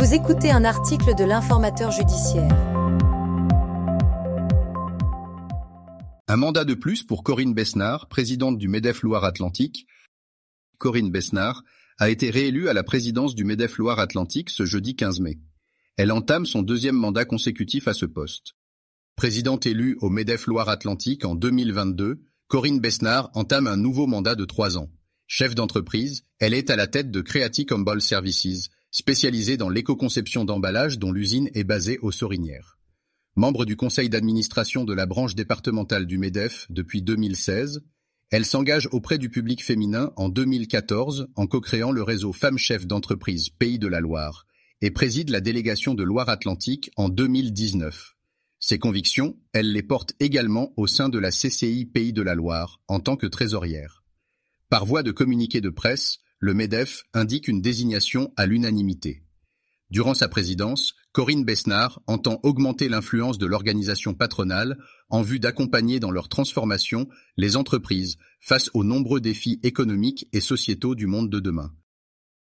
Vous écoutez un article de l'Informateur judiciaire. Un mandat de plus pour Corinne Besnard, présidente du MEDEF Loire-Atlantique. Corinne Besnard a été réélue à la présidence du MEDEF Loire-Atlantique ce jeudi 15 mai. Elle entame son deuxième mandat consécutif à ce poste. Présidente élue au MEDEF Loire-Atlantique en 2022, Corinne Besnard entame un nouveau mandat de 3 ans. Chef d'entreprise, elle est à la tête de Creatic Humble Services, spécialisée dans l'éco-conception d'emballage dont l'usine est basée aux Sorinières. Membre du conseil d'administration de la branche départementale du MEDEF depuis 2016, elle s'engage auprès du public féminin en 2014 en co-créant le réseau Femmes Chefs d'entreprise Pays de la Loire et préside la délégation de Loire-Atlantique en 2019. Ses convictions, elle les porte également au sein de la CCI Pays de la Loire en tant que trésorière. Par voie de communiqué de presse, le MEDEF indique une désignation à l'unanimité. Durant sa présidence, Corinne Besnard entend augmenter l'influence de l'organisation patronale en vue d'accompagner dans leur transformation les entreprises face aux nombreux défis économiques et sociétaux du monde de demain.